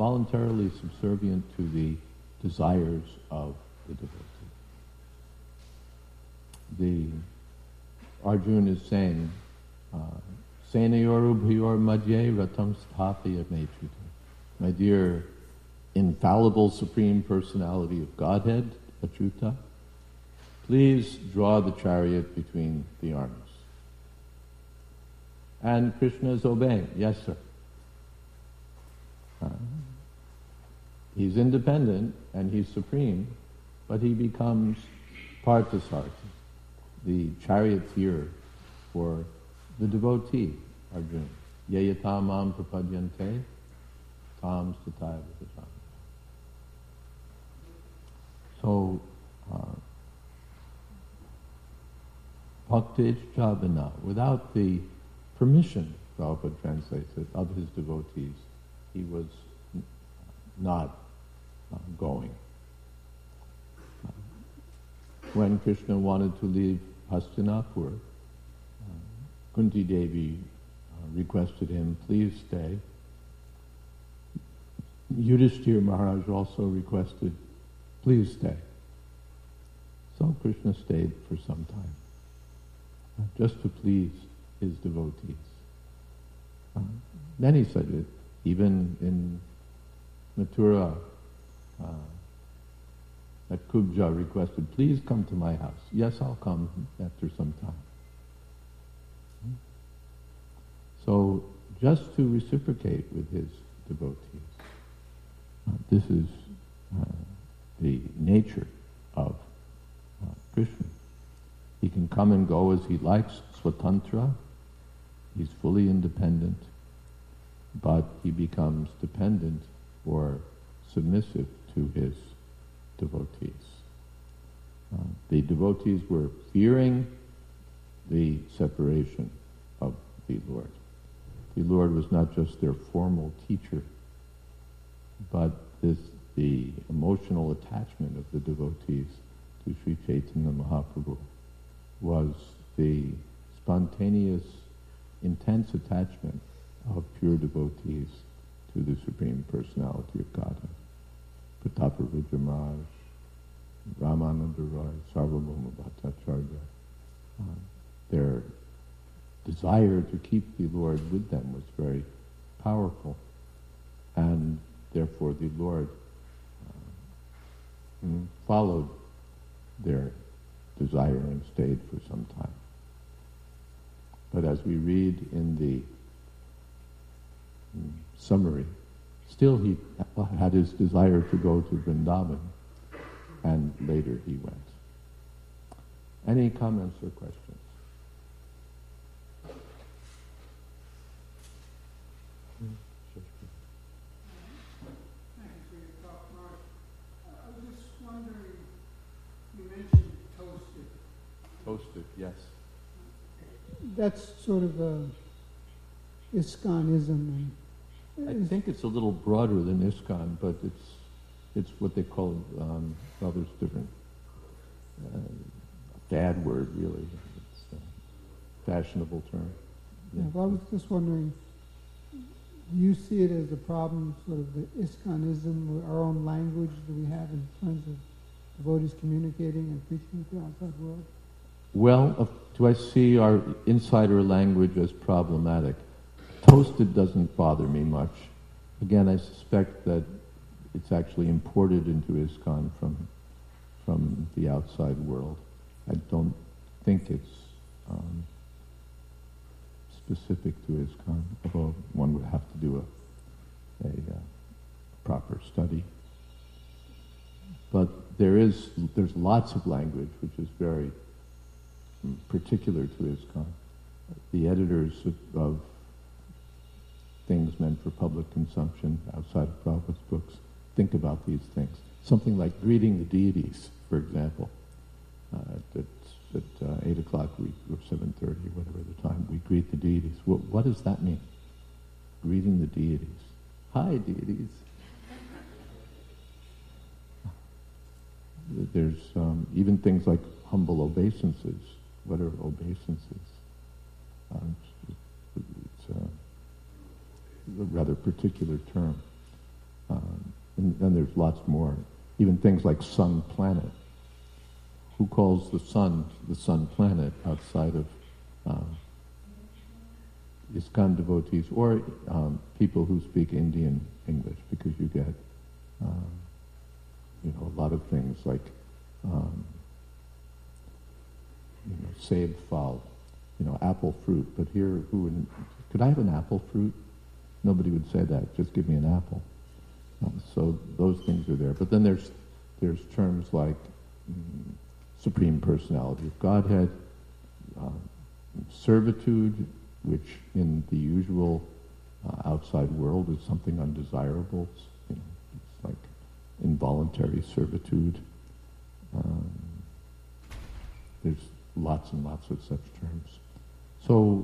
voluntarily subservient to the desires of the devotee. Arjuna is saying, Senayoru bhayor madhye ratam sthapaya metrita. My dear infallible Supreme Personality of Godhead, Achyuta, please draw the chariot between the arms. And Krishna is obeying. Yes, sir. He's independent and he's supreme, but he becomes Parthasarthi, the charioteer for the devotee, Arjuna. Yayatamam prapadyante tam stataya vidatam. So, bhaktej chabana, without the permission, Prabhupada translates it, of his devotees, he was not going. When Krishna wanted to leave Hastinapur, Kunti Devi requested him, please stay. Yudhishthira Maharaj also requested, please stay. So Krishna stayed for some time, just to please his devotees. Then he said it, even in Mathura, that Kubja requested, please come to my house. Yes, I'll come after some time. So, just to reciprocate with his devotees, this is the nature of Krishna. He can come and go as he likes, swatantra. He's fully independent, but he becomes dependent or submissive to his devotees. The devotees were fearing the separation of the Lord. The Lord was not just their formal teacher, but the emotional attachment of the devotees to Sri Chaitanya Mahaprabhu was the spontaneous, intense attachment of pure devotees to the Supreme Personality of Godhead. Pratapa Maharaj, Ramananda Roy, Sarvabhauma Bhattacharya, their desire to keep the Lord with them was very powerful, and therefore the Lord followed their desire and stayed for some time. But as we read in the summary, still he had his desire to go to Vrindavan, and later he went. Any comments or questions? Thank you for your talk, Mark. I was just wondering, you mentioned toasted. Toasted, yes. That's sort of ISKCONism. I think it's a little broader than ISKCON, but it's what they call, well, there's different, bad word really. It's a fashionable term. Yeah, well, I was just wondering, do you see it as a problem, sort of the ISKCONism, our own language that we have in terms of devotees communicating and preaching to the outside world? Well, do I see our insider language as problematic? Toasted doesn't bother me much. Again, I suspect that it's actually imported into ISKCON from the outside world. I don't think it's specific to ISKCON, although one would have to do a proper study. But there's lots of language which is very particular to ISKCON. The editors of things meant for public consumption outside of Prabhupada's books think about these things. Something like greeting the deities, for example. At 8 o'clock or 7:30, whatever the time, we greet the deities. What does that mean? Greeting the deities. Hi, deities. There's even things like humble obeisances. What are obeisances? It's a rather particular term. And there's lots more. Even things like sun planet. Who calls the sun planet outside of ISKCON devotees or people who speak Indian English? Because you get, a lot of things like, saved fowl, apple fruit. But here, could I have an apple fruit? Nobody would say that. Just give me an apple. So those things are there. But then there's terms like Supreme Personality of Godhead, servitude, which in the usual outside world is something undesirable. It's like involuntary servitude. There's lots and lots of such terms. So,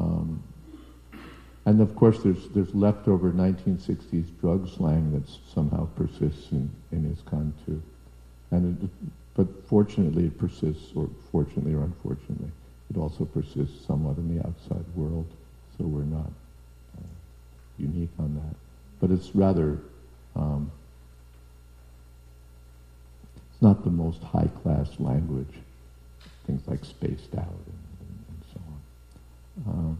and of course there's leftover 1960s drug slang that somehow persists in ISKCON too. But fortunately it persists, or fortunately or unfortunately, it also persists somewhat in the outside world, so we're not unique on that. But it's rather, it's not the most high-class language, things like spaced out and so on.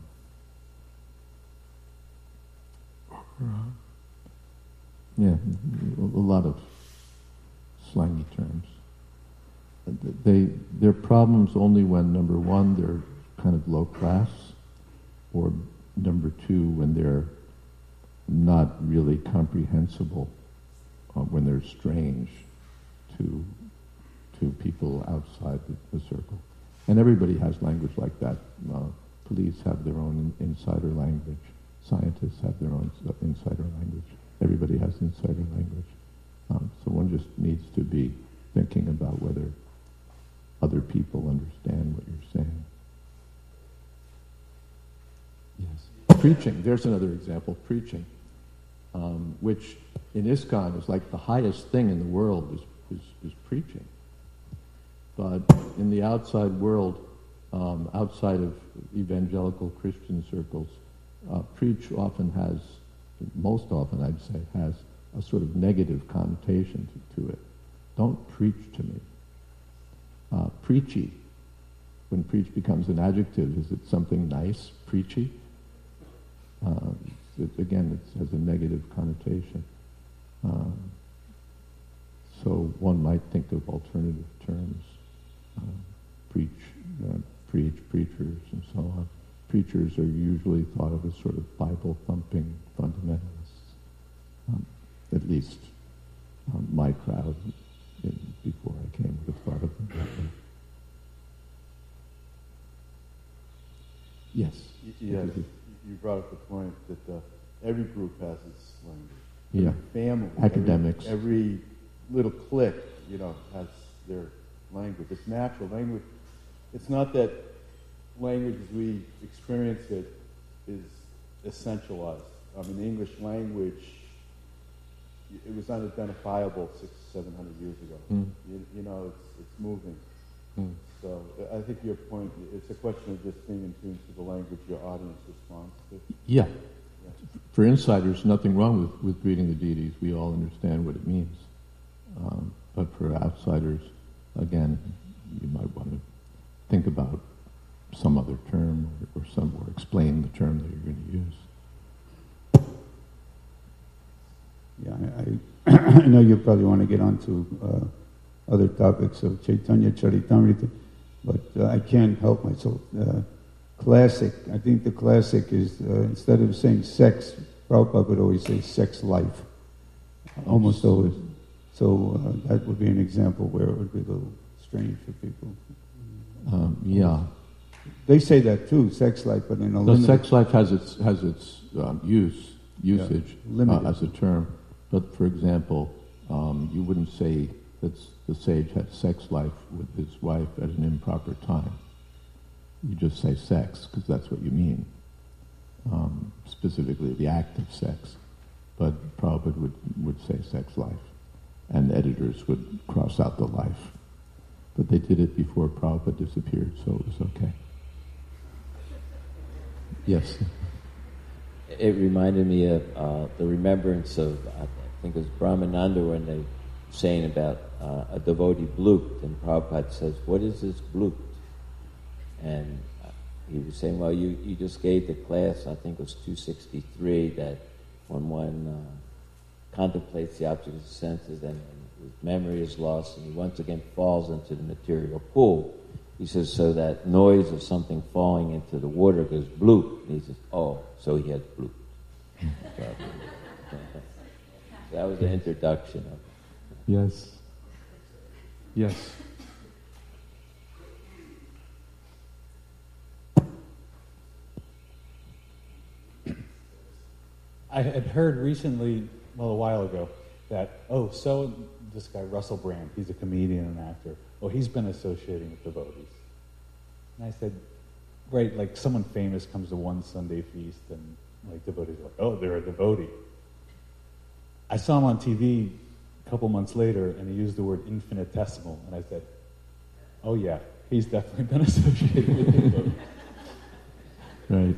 Yeah, a lot of slangy terms. They're problems only when, number one, they're kind of low class, or number two, when they're not really comprehensible, when they're strange to people outside the circle. And everybody has language like that. Police have their own insider language. Scientists have their own insider language. Everybody has insider language. So one just needs to be thinking about whether other people understand what you're saying. Yes. Preaching. There's another example. Preaching, which in ISKCON is like the highest thing in the world is preaching. But in the outside world, outside of evangelical Christian circles, preach most often I'd say, has a sort of negative connotation to it. Don't preach to me. Preachy. When preach becomes an adjective, is it something nice? Preachy? It has a negative connotation. So one might think of alternative terms. Preach, preachers, and so on. Preachers are usually thought of as sort of Bible-thumping fundamentalists. At least my crowd, before I came, would have thought of them that way. Yes. Yes, you brought up the point that every group has its language. Yeah. Every family. Academics. Every little clique, has their language. It's natural language. It's not that language as we experience it is essentialized. I mean, the English language, it was unidentifiable 600-700 years ago. It's moving. So I think your point, it's a question of just being in tune to the language your audience responds to. Yeah. For insiders, nothing wrong with greeting the deities. We all understand what it means. But for outsiders, again, you might want to think about some other term or explain the term that you're going to use. Yeah, I know you probably want to get on to other topics of Chaitanya Charitamrita, but I can't help myself. Classic, I think the classic is, instead of saying sex, Prabhupada would always say sex life. Almost always. So that would be an example where it would be a little strange for people. Yeah. They say that too, sex life, but in a limited... Sex life has its usage as a term. But for example, you wouldn't say that the sage had sex life with his wife at an improper time. You just say sex, because that's what you mean. Specifically the act of sex. But Prabhupada would say sex life. And editors would cross out the life. But they did it before Prabhupada disappeared, so it was okay. Yes? It reminded me of the remembrance of think it was Brahmananda, when they were saying about a devotee blooped, and Prabhupada says, "What is this blooped?" And he was saying, well, you just gave the class, I think it was 263, that when one contemplates the object of the senses and his memory is lost and he once again falls into the material pool, he says, so that noise of something falling into the water goes bloop. And he says, oh, so he has bloop. So that was the introduction of it. Yes. Yes. I had heard recently, well, a while ago, that, this guy, Russell Brand, he's a comedian and actor. Oh, he's been associating with devotees. And I said, right, like someone famous comes to one Sunday feast and like devotees are like, oh, they're a devotee. I saw him on TV a couple months later and he used the word infinitesimal. And I said, oh yeah, he's definitely been associated with devotees. Right.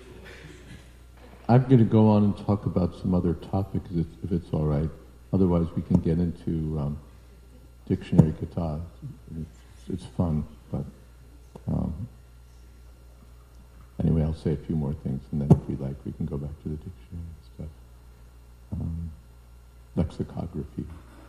I'm going to go on and talk about some other topics if it's all right. Otherwise, we can get into dictionary kata. It's fun, but anyway, I'll say a few more things, and then if we like, we can go back to the dictionary and stuff. Lexicography.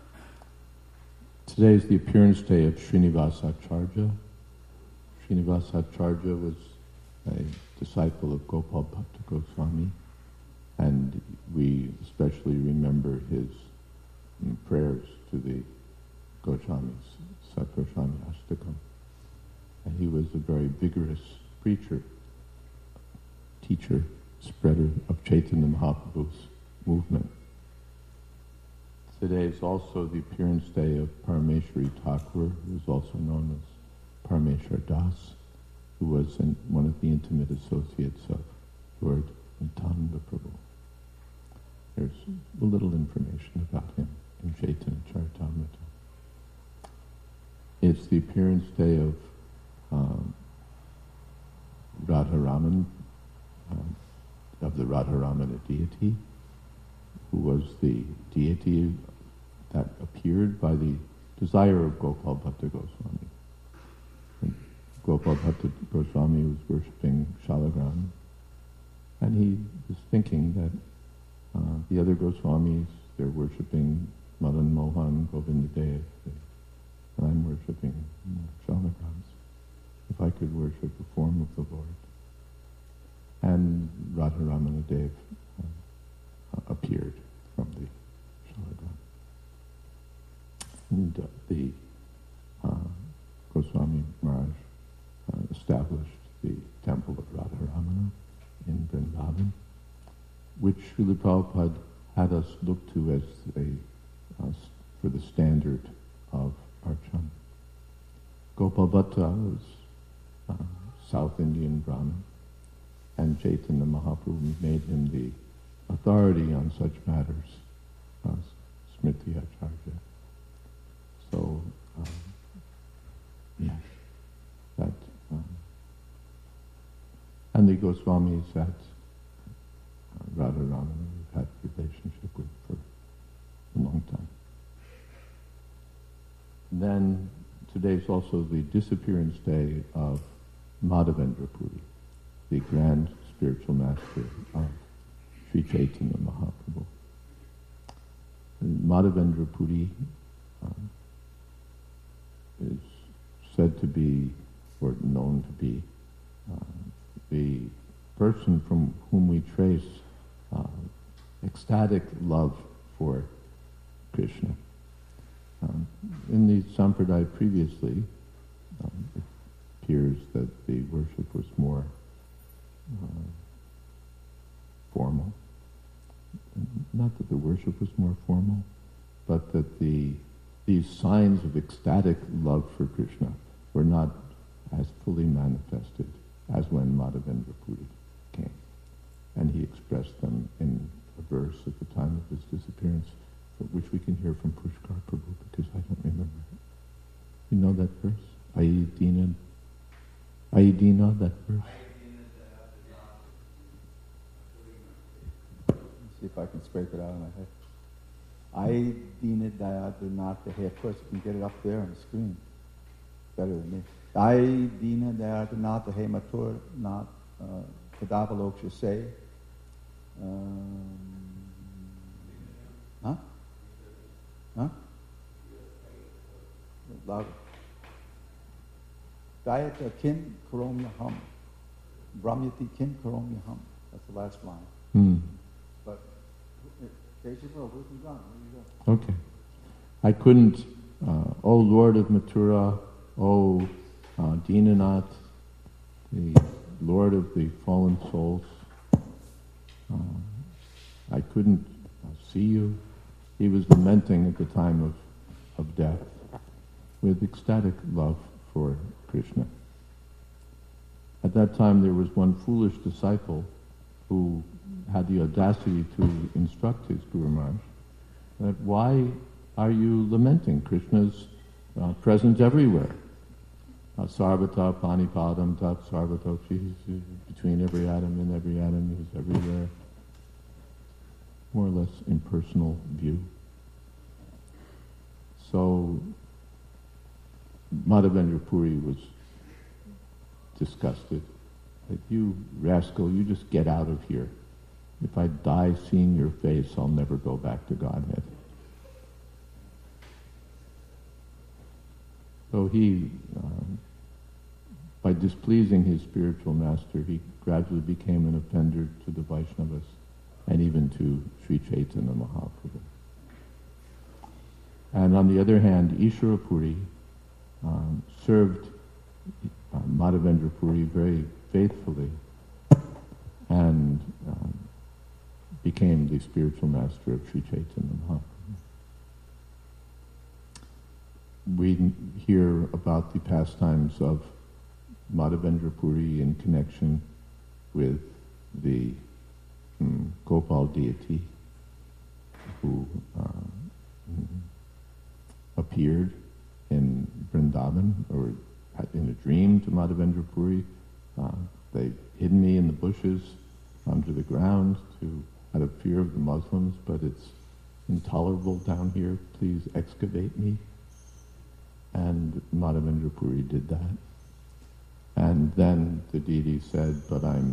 Today is the appearance day of Srinivasacharya. Srinivasacharya was a disciple of Gopal Bhatta Goswami, and we especially remember his prayers to the Goswamis, Sat Goswami Ashtakam. And he was a very vigorous preacher, teacher, spreader of Chaitanya Mahaprabhu's movement. Today is also the appearance day of Parameshwari Thakur, who is also known as Parameshwar Das, who was one of the intimate associates of Lord Nityananda Prabhu. There's a little information about him in Chaitanya Charitamrita. It's the appearance day of Radharaman, of the Radharamana deity, who was the deity that appeared by the desire of Gopal Bhatta Goswami. Gopal Bhatta Goswami was worshipping Shalagram, and he was thinking that the other Goswamis, they're worshipping Madan Mohan, Govindadev, and I'm worshipping Shalagrams. If I could worship the form of the Lord. And Radharamana Dev appeared from the Shalagram. And the Goswami Maharaj established the temple of Radharamana in Vrindavan, which Srila Prabhupada had us look to as for the standard of Archan. Gopal Bhatta was South Indian Brahmin, and Chaitanya Mahaprabhu made him the authority on such matters as Smriti Acharya. So, yes, that, and the Goswamis that Radharamana we've had a relationship with for a long time. Then today's also the disappearance day of Madhavendra Puri, the grand spiritual master of Sri Chaitanya Mahaprabhu. Madhavendra Puri is said to be, or known to be, the person from whom we trace ecstatic love for Krishna. In the Sampradaya previously, it appears that the worship was more formal. Not that the worship was more formal, but that these signs of ecstatic love for Krishna were not as fully manifested as when Madhavendra Puri came. And he expressed them in a verse at the time of his disappearance, which we can hear from Pushkar Prabhu, because I don't remember it. You know that verse? Ayidina, that verse? Let's see if I can scrape it out of my head. I Dina Dayadanata He. Of course, you can get it up there on the screen. Better than me. I Dina Dayadanata He Matur Nat Kadavaloksha say. Huh? Huh? Louder. Dayata Kim Karomya Hum. Brahmyati Kim Karomya Hum. That's the last line. But, Kesava, where's he gone? Where you go? Okay. I couldn't, O Lord of Mathura, O Dinanath, the Lord of the fallen souls, I couldn't see you. He was lamenting at the time of death with ecstatic love for Krishna. At that time there was one foolish disciple who had the audacity to instruct his Guru Maharaj that why are you lamenting? Krishna's present everywhere. Sarvata panipadam tat sarvatokshi, between every atom and every atom, he's everywhere. More or less impersonal view. So Madhavendra Puri was disgusted. That you rascal, you just get out of here. If I die seeing your face, I'll never go back to Godhead. So he, by displeasing his spiritual master, he gradually became an offender to the Vaishnavas and even to Sri Chaitanya Mahaprabhu. And on the other hand, Ishvara Puri served Madhavendra Puri very faithfully and became the spiritual master of Sri Chaitanya Mahaprabhu. We hear about the pastimes of Madhavendra Puri in connection with the Gopal deity who appeared in Vrindavan or in a dream to Madhavendra Puri. They hid me in the bushes under the ground out of fear of the Muslims, but it's intolerable down here. Please excavate me. And Madhavendra Puri did that. And then the deity said, but I'm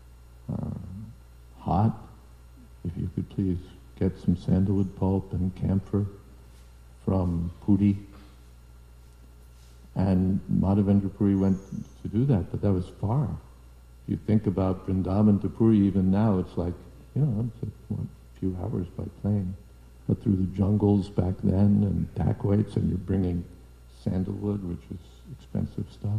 hot. If you could please get some sandalwood pulp and camphor from Puri. And Madhavendra Puri went to do that, but that was far. If you think about Vrindavan to Puri, even now, it's like, it's a few hours by plane. But through the jungles back then, and dacoits, and you're bringing sandalwood, which is expensive stuff.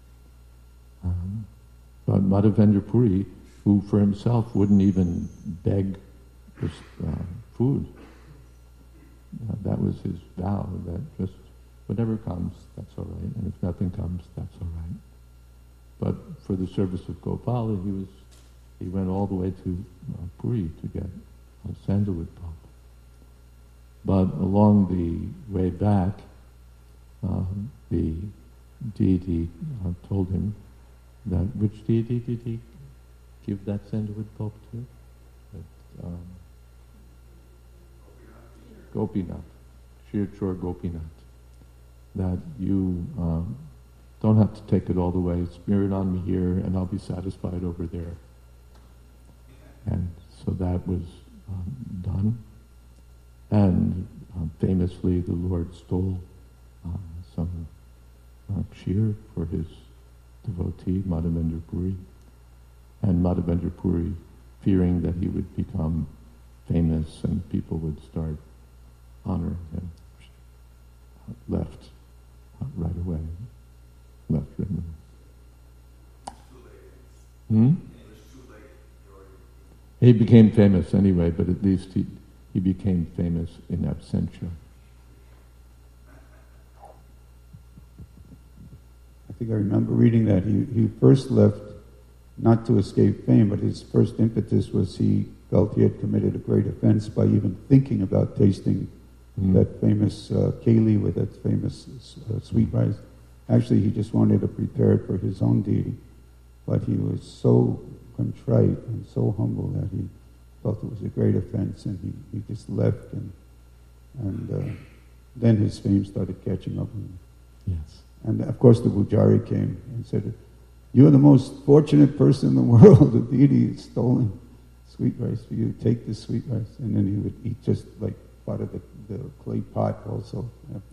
But Madhavendra Puri, who for himself wouldn't even beg for food, that was his vow, that just whatever comes, that's all right, and if nothing comes, that's all right. But for the service of Gopala, he went all the way to Puri to get sandalwood pulp. But along the way back, the deity told him that, which deity did he give that sandalwood pulp to? Gopinath, Shirchor Gopinath. That you don't have to take it all the way, smear it on me here and I'll be satisfied over there. And so that was done. And famously the Lord stole some kshir for his devotee, Madhavendra Puri. And Madhavendra Puri, fearing that he would become famous and people would start honoring him, left right away. Left Vrindavan. He became famous anyway, but at least he became famous in absentia. I think I remember reading that he first left not to escape fame, but his first impetus was he felt he had committed a great offense by even thinking about tasting that famous keli with that famous sweet rice. Actually, he just wanted to prepare it for his own deity, but he was so contrite and so humble that he felt it was a great offense, and he just left and And then his fame started catching up with him. Yes. And of course the Pujari came and said, "You're the most fortunate person in the world. The deity has stolen sweet rice for you. Take this sweet rice." And then he would eat just like part of the clay pot also.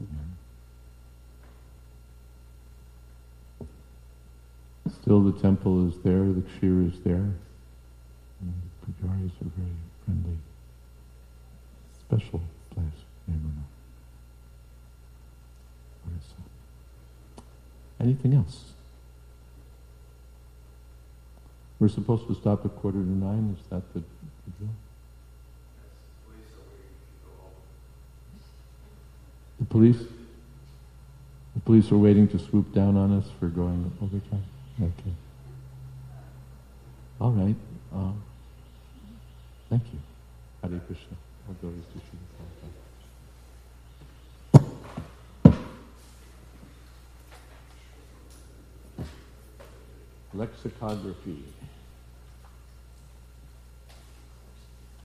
Still the temple is there, the Kshir is there. And the Pujaris are very friendly. Special place, Yamuna. Anything else? We're supposed to stop at 8:45. Is that the drill? The police? The police are waiting to swoop down on us for going overtime? Okay. All right. Thank you. Hare Krishna. I'll go to Sri Prabhupada. Lexicography.